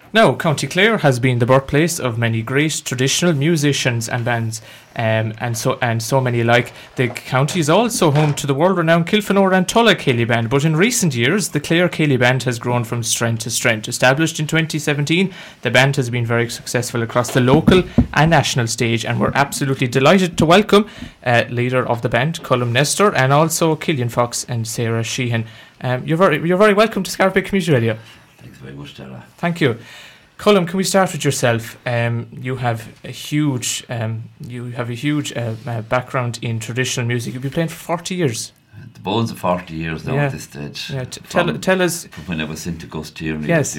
Now, County Clare has been the birthplace of many great traditional musicians and bands, and so many alike. The county is also home to the world-renowned Kilfenora and Tulla Ceilidh Band, but in recent years, the Clare Ceilidh Band has grown from strength to strength. Established in 2017, the band has been very successful across the local and national stage, and we're absolutely delighted to welcome leader of the band, Colm Nestor, and also Killian Fox and Sarah Sheehan. You're very welcome to Scarf Bay Community Radio. Thanks very much, Dara. Thank you. Colm, can we start with yourself? You have a huge background in traditional music. You've been playing for 40 years. The bones of 40 years now at this stage. Yeah, tell us. From when I was into Gus Tierney. Yes.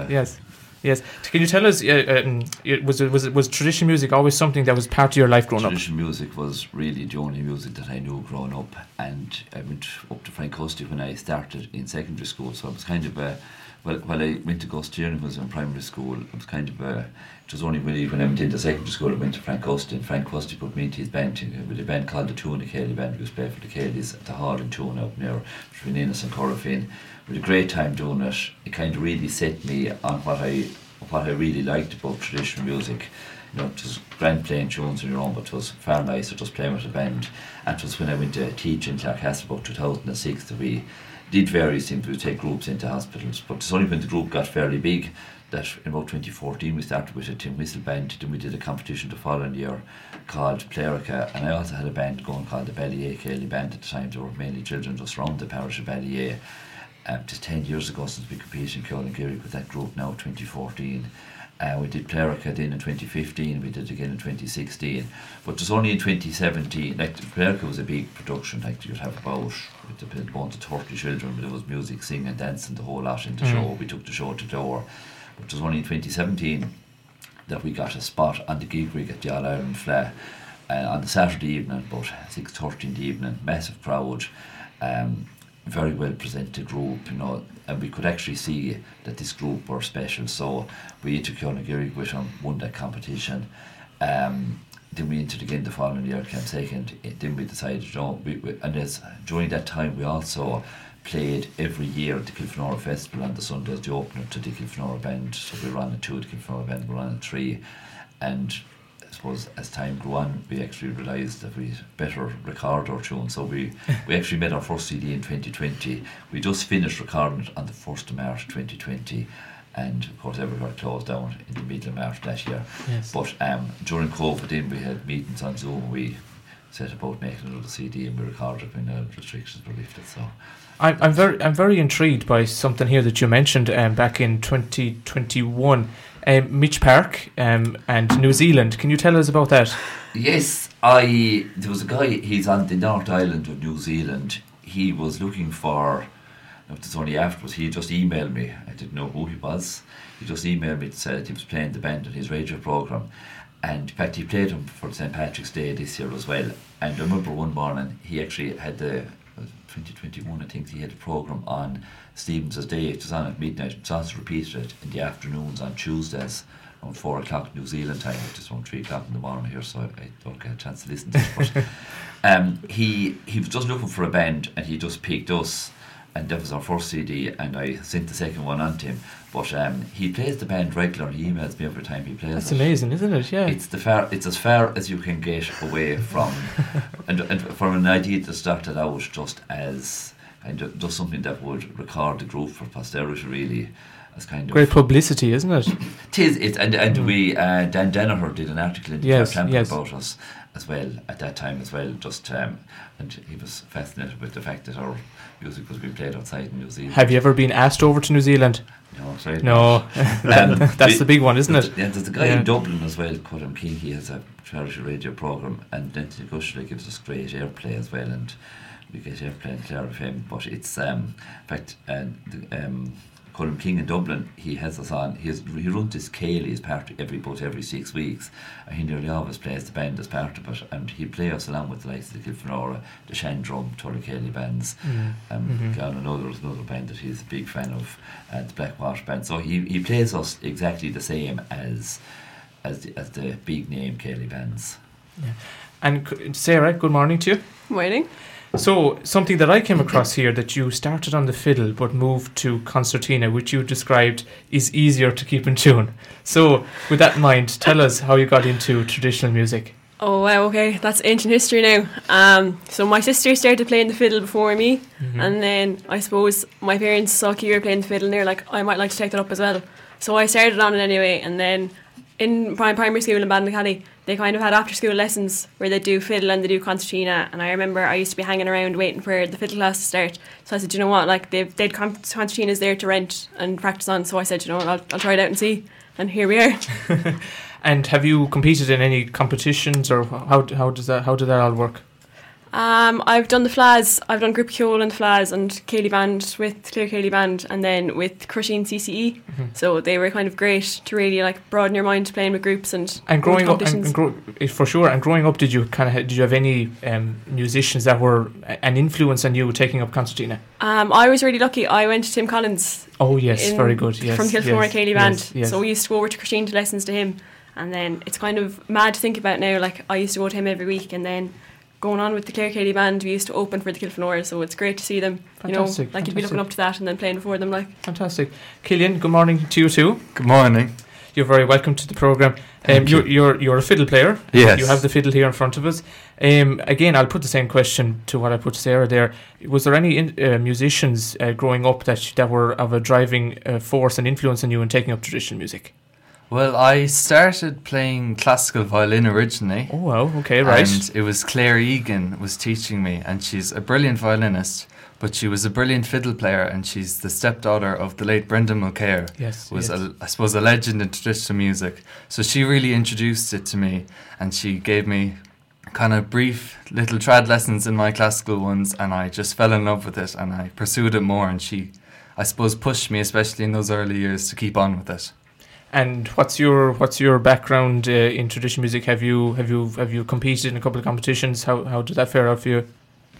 Can you tell us? Was traditional music always something that was part of your life growing up? Traditional music was really the only music that I knew growing up, and I went up to Frank Custy when I started in secondary school. So I was kind of while I went to Gus Tierney was in primary school, it was kind of it was only really when I went into secondary school I went to Frank Custy, and Frank Custy put me into his band with a band called the Tuna Ceilidh Band. We was playing for the Ceilidhs at the Hall in Tuna up near between Ennis and Corofin. We had a great time doing it. It kind of really set me on what I really liked about traditional music. You know, it was grand playing tunes on your own, but it was far nicer just playing with a band. And it was when I went to teach in Clarecastle about 2006 that we did various things. We would take groups into hospitals, but it's only when the group got fairly big that in about 2014 we started with a tin whistle band. Then we did a competition the following year called Plerica, and I also had a band going called the Ballyea Ceilidh Band at the time. There were mainly children just around the parish of Ballyea. Just 10 years ago since we competed in Killingeary with that group now, 2014. We did Plerica then in 2015, we did again in 2016, but it was only in 2017, like Plerica was a big production, like you'd have about 30 children, but there was music, singing, dancing, the whole lot in the show. We took the show to door, but it was only in 2017 that we got a spot on the gig rig at the All Ireland Fleadh on the Saturday evening, about 6:30 in the evening, massive crowd, very well presented group, you know, and we could actually see that this group were special. So we entered Killingeary with them, won that competition. Then we entered again the following year, came second. Then we decided, you know, during that time we also played every year at the Kilfenora Festival on the Sundays, the opener to the Kilfenora Band. So we ran at 2, the Kilfenora Band we ran at 3, and I suppose as time grew on, we actually realised that we better record our tunes. So we actually made our first CD in 2020. We just finished recording it on the 1st of March 2020, and of course everywhere closed down in the middle of March that year. Yes. But during COVID then we had meetings on Zoom. We set about making another CD, and we recorded it when the restrictions were lifted. So I'm very intrigued by something here that you mentioned back in 2021. Mitch Park and New Zealand. Can you tell us about that? Yes, there was a guy, he's on the North Island of New Zealand. He was looking for, it was only afterwards, he just emailed me. I didn't know who he was. He just emailed me to say that he was playing the band on his radio programme. And in fact, he played him for St. Patrick's Day this year as well. And I remember one morning, he actually had 2021, I think, he had a programme on Stevens' Day. It was on at midnight. It's also repeated it in the afternoons on Tuesdays around 4 o'clock New Zealand time, which is around 3 o'clock in the morning here, so I don't get a chance to listen to it. But he was just looking for a band, and he just picked us, and that was our first CD, and I sent the second one on to him. But he plays the band regularly. He emails me every time he plays. That's amazing, isn't it? Yeah. It's as far as you can get away from, and from an idea that started out just as kind of just something that would record the group for posterity, really, as kind of great publicity, isn't it? It is, and we Dan Danaher did an article in the Champion about us as well at that time as well. Just and he was fascinated with the fact that our music was being played outside in New Zealand. Have you ever been asked over to New Zealand? No, sorry. No, that's the big one, isn't it? Yeah, there's a guy in Dublin as well, Colm King. He has a charity radio programme, and Denton Gushler gives us great airplay as well, and we get airplay in Clare FM. But it's in fact, Colm King in Dublin, he has us on. He runs this Ceilidh as part of every 6 weeks, and he nearly always plays the band as part of it, and he'll play us along with the likes of the Kilfenora, the Shandrum, Tulla Ceilidh bands. There's another band that he's a big fan of, the Blackwater Band. So he plays us exactly the same as the big name Ceilidh bands. Yeah. And Sarah, good morning to you. Waiting. So, something that I came across here, that you started on the fiddle but moved to concertina, which you described is easier to keep in tune. So, with that in mind, tell us how you got into traditional music. Oh wow, okay, that's ancient history now. So my sister started playing the fiddle before me, and then I suppose my parents saw Kira playing the fiddle and they're like, I might like to take that up as well. So I started on it anyway, and then in primary school in Ballinacaddy, they kind of had after school lessons where they do fiddle and they do concertina, and I remember I used to be hanging around waiting for the fiddle class to start. So I said, you know what, like they'd concertinas there to rent and practice on, so I said, you know what, I'll try it out and see, and here we are. And have you competed in any competitions, or how did that all work? I've done the Flas, I've done Group Kjol and the Flas and Cayley Band with Clare Cayley Band, and then with Crushing CCE. So they were kind of great to really like broaden your mind playing with groups and growing up. For sure. And growing up, did you have any musicians that were an influence on you taking up concertina? I was really lucky. I went to Tim Collins. Oh yes, very good. Yes, from Kilfenora Cayley Band. Yes, yes. So we used to go over to Crushing to lessons to him, and then it's kind of mad to think about now. Like I used to go to him every week, and then going on with the Clare Cayley Band, we used to open for the Kilfenora, so it's great to see them. Fantastic, like you'd be looking up to that and then playing before them. Like fantastic. Killian, good morning to you too. Good morning. You're very welcome to the programme. You're a fiddle player. Yes. You have the fiddle here in front of us. Again, I'll put the same question to what I put to Sarah there. Was there any musicians growing up that were of a driving force and influence on you in taking up traditional music? Well, I started playing classical violin originally. Oh, wow, okay, right. And it was Claire Egan was teaching me, and she's a brilliant violinist, but she was a brilliant fiddle player, and she's the stepdaughter of the late Brendan Mulcair. Yes, was yes. I suppose a legend in traditional music. So she really introduced it to me, and she gave me kind of brief little trad lessons in my classical ones, and I just fell in love with it, and I pursued it more, and she, I suppose, pushed me, especially in those early years, to keep on with it. And what's your background in traditional music? Have you competed in a couple of competitions? How did that fare out for you?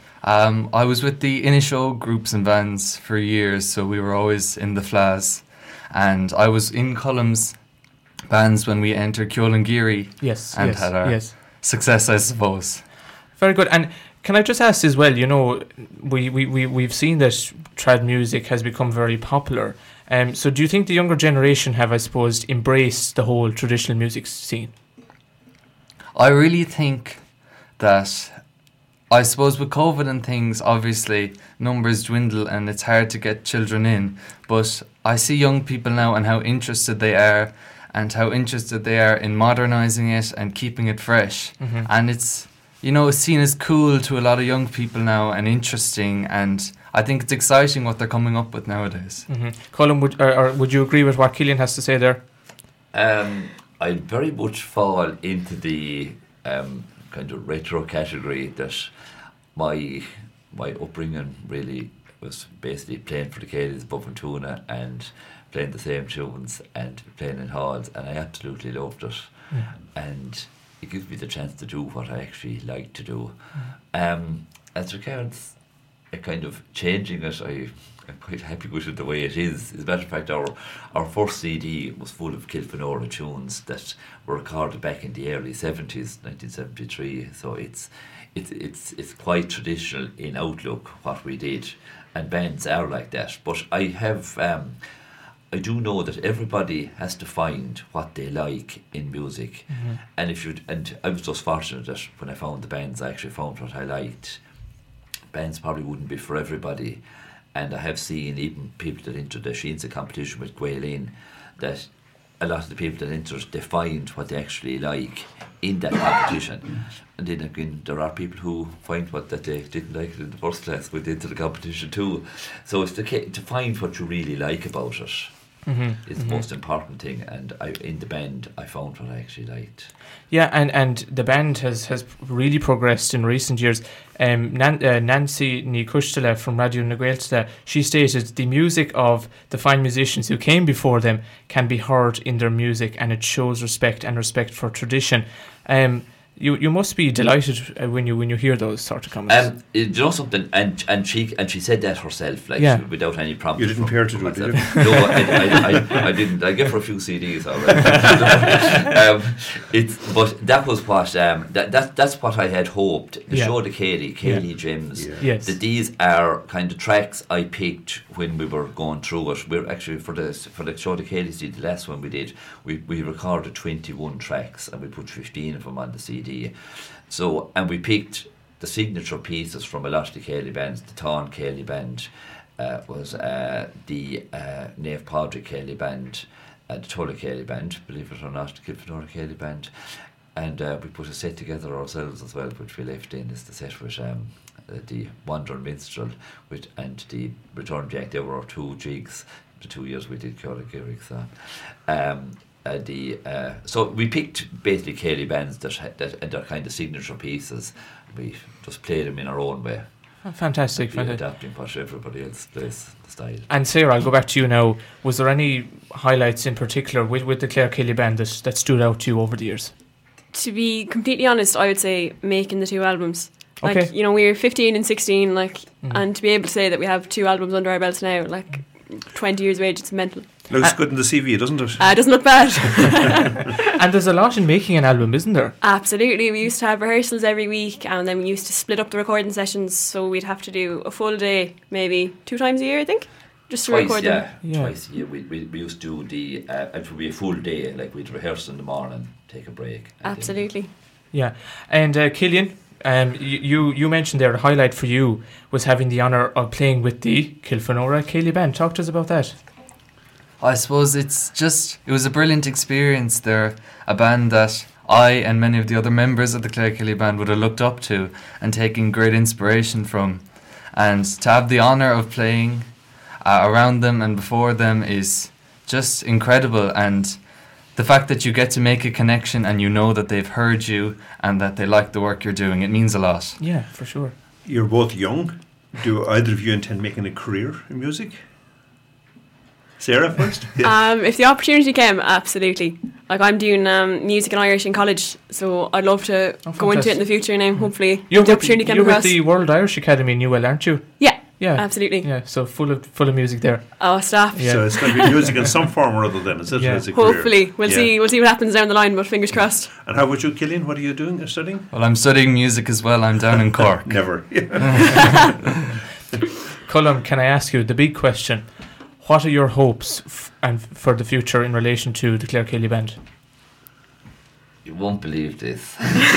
I was with the Inishow groups and bands for years, so we were always in the Flas, and I was in Cullum's bands when we entered Kjolangiri. Yes, and yes, had our success, I suppose. Very good. And can I just ask as well? You know, we've seen that trad music has become very popular. So do you think the younger generation have, I suppose, embraced the whole traditional music scene? I really think that, I suppose with COVID and things, obviously numbers dwindle and it's hard to get children in. But I see young people now and how interested they are in modernising it and keeping it fresh. Mm-hmm. And it's, it's seen as cool to a lot of young people now and interesting, and I think it's exciting what they're coming up with nowadays. Mm-hmm. Colin, would you agree with what Killian has to say there? I very much fall into the kind of retro category that my upbringing really was basically playing for the Cayleys, Buffon Tuna, and playing the same tunes and playing in halls, and I absolutely loved it. Mm. And it gives me the chance to do what I actually like to do. As regards kind of changing it, I'm quite happy with it the way it is. As a matter of fact, our first CD was full of Kilfenora tunes that were recorded back in the early 70s, 1973. So it's quite traditional in outlook what we did, and bands are like that. But I do know that everybody has to find what they like in music, mm-hmm. and I was just fortunate that when I found the bands, I actually found what I liked. Bands probably wouldn't be for everybody, and I have seen even people that enter the Sheensa competition with Gaelin, that a lot of the people that enter, they find what they actually like in that competition. And then again, there are people who find what that they didn't like in the first class when they enter the competition too. So it's to find what you really like about it. Mm-hmm. It's the most important thing, and in the band I found what I actually liked. Yeah, and the band has really progressed in recent years. Nancy Nicushtala from Radio Naguelta, she stated the music of the fine musicians who came before them can be heard in their music, and it shows respect for tradition. You must be delighted when you hear those sort of comments. You know something, and she said that herself, like Yeah. without any prompt. You didn't pay her to do it, did you? No, I didn't. I gave her a few CDs already. But that was what that's what I had hoped. The Yeah. show to Kaylee Gems. Yeah. Yes. That these are kind of tracks I picked when we were going through it. We're actually for the show to Kaylee CD, the last one we did, we recorded 21 tracks and we put 15 of them on the CD. So, and we picked the signature pieces from a lot of the Kaylee bands. The Tawn Kaylee band was the Nave Padraig Kaylee band, the Tulla Kaylee band, believe it or not, the Kilfenora Kaylee band. And we put a set together ourselves as well, which we left in. It's the set with the Wandering Minstrel and the Return Jack. There were 2 jigs, the 2 years we did Ceola Gaelic. So we picked basically Kaylee bands that and their kind of signature pieces. We just played them in our own way, Fantastic. adapting what everybody else plays the style. And Sarah, I'll go back to you now. Was there any highlights in particular with the Clare Kelly band that stood out to you over the years? To be completely honest, I would say making the 2 albums. Like, Okay. we were 15 and 16, like, Mhm. and to be able to say that we have 2 albums under our belts now, like, 20 years of age, it's mental. Looks good in the CV, doesn't it? It doesn't look bad. And there's a lot in making an album, isn't there? Absolutely. We used to have rehearsals every week, and then we used to split up the recording sessions, so we'd have to do a full day, maybe 2 times a year, I think, just to record them. Yeah. Twice a year. We used to do the it would be a full day, like we'd rehearse in the morning, take a break. and then- Absolutely. Yeah. And Killian, you mentioned there a highlight for you was having the honour of playing with the Kilfenora Kaylee band. Talk to us about that. I suppose it was a brilliant experience. They're a band that I and many of the other members of the Clare Kelly band would have looked up to and taken great inspiration from. And to have the honour of playing around them and before them is just incredible. And the fact that you get to make a connection and you know that they've heard you and that they like the work you're doing, it means a lot. Yeah, for sure. You're both young. Do either of you intend making a career in music? Sarah first? If the opportunity came, absolutely. Like, I'm doing music and Irish in college, so I'd love to go into it in the future now, hopefully. You're if the with, opportunity came you're with across. the World Irish Academy in Newell, aren't you? Yeah, Yeah. absolutely. Yeah, so full of music there. Oh, stop. Yeah. So it's going to be music in some form or other then, is it? Yeah. As a career? Hopefully. We'll see what happens down the line, but fingers crossed. And how about you, Killian? What are you doing? Studying? Well, I'm studying music as well. I'm down in Cork. Never. Colm, can I ask you the big question? What are your hopes for the future in relation to the Clare Kelly band? You won't believe this.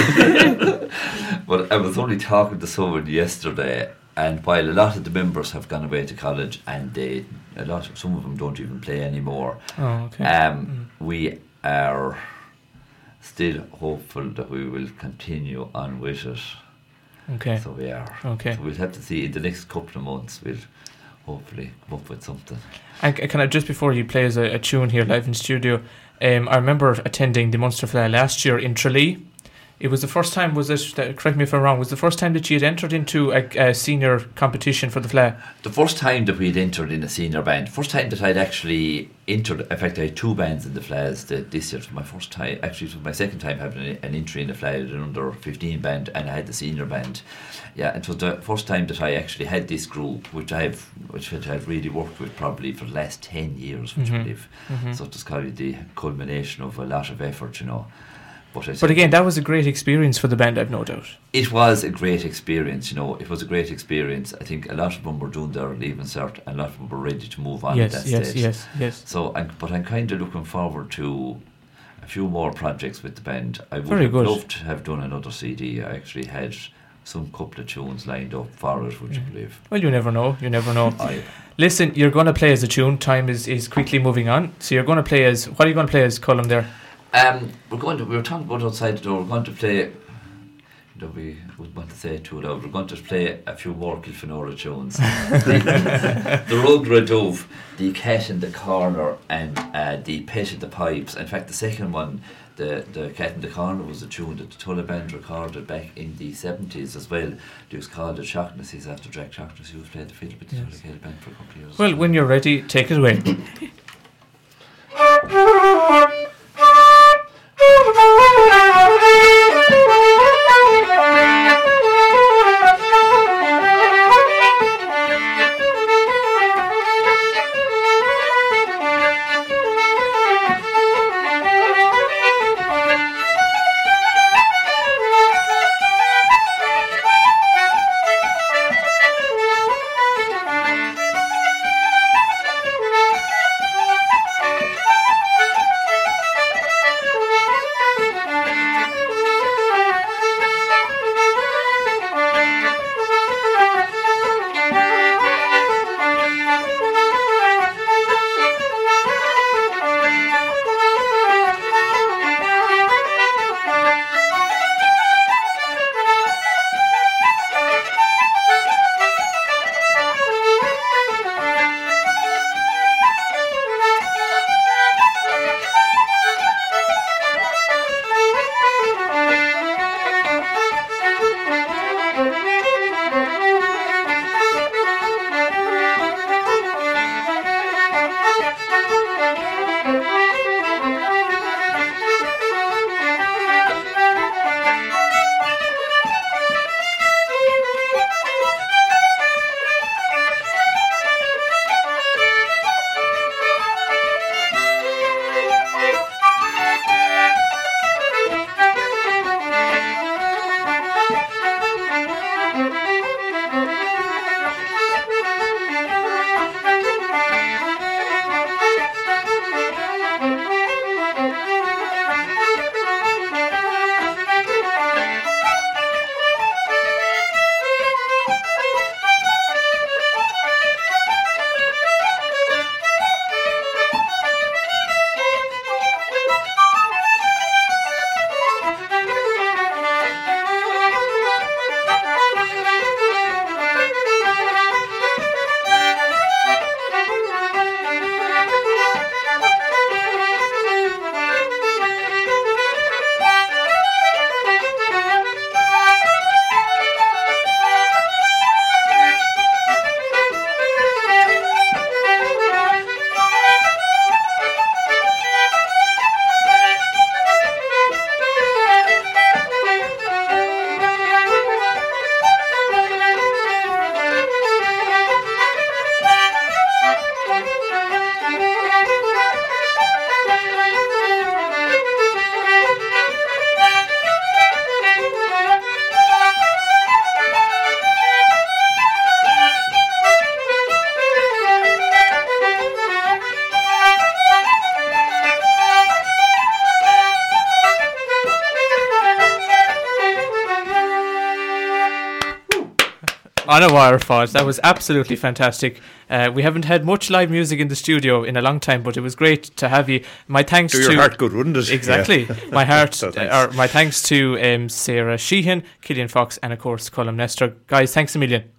But I was only talking to someone yesterday, and while a lot of the members have gone away to college and some of them don't even play anymore, Oh, okay. we are still hopeful that we will continue on with it. Okay. So we are. Okay. So we'll have to see in the next couple of months. We'll hopefully come up with something. And can I, just before you play us a tune here live in studio, I remember attending the Munster Fleadh last year in Tralee. It was the first time, correct me if I'm wrong, was the first time that you had entered into a senior competition for the Fleadh? The first time that we'd entered in a senior band, first time that I'd actually entered, in fact I had 2 bands in the Fleadhs this year. It was my first time, actually it was my second time having an entry in the Fleadh, an under 15 band, and I had the senior band. Yeah, it was the first time that I actually had this group, which I've really worked with probably for the last 10 years, which I believe. So it was kind of the culmination of a lot of effort, you know. But again, that was a great experience for the band, I've no doubt. It was a great experience, you know. It was a great experience. I think a lot of them were doing their leaving cert, and a lot of them were ready to move on at that stage. Yes. So, but I'm kind of looking forward to a few more projects with the band. I would Very have good. loved to have done another CD. I actually had some couple of tunes lined up for it, would you believe? Well, you never know. Listen, you're going to play as a tune. Time is quickly moving on. So you're going to play as, what are you going to play as, Colm, there? We were talking about outside the door. We're going to play. We wouldn't want to say it too loud. We're going to play a few more Kilfenora tunes. The Rugra Dove, the Cat in the Corner, and the Pet in the Pipes. In fact, the second one, the Cat in the Corner, was a tune that the Tulla band recorded back in the 70s as well. It was called the Shocknesses after Jack Shocknessy, who played the fiddle with the Tulla Gaelic band for a couple of years. Well, when you're ready, take it away. on a wire for that was absolutely fantastic. We haven't had much live music in the studio in a long time, but it was great to have you. My thanks Do to your heart good, wouldn't it? exactly. Yeah. My heart, So thanks. or my thanks to Sarah Sheehan, Killian Fox, and of course Colm Nestor. Guys, thanks a million.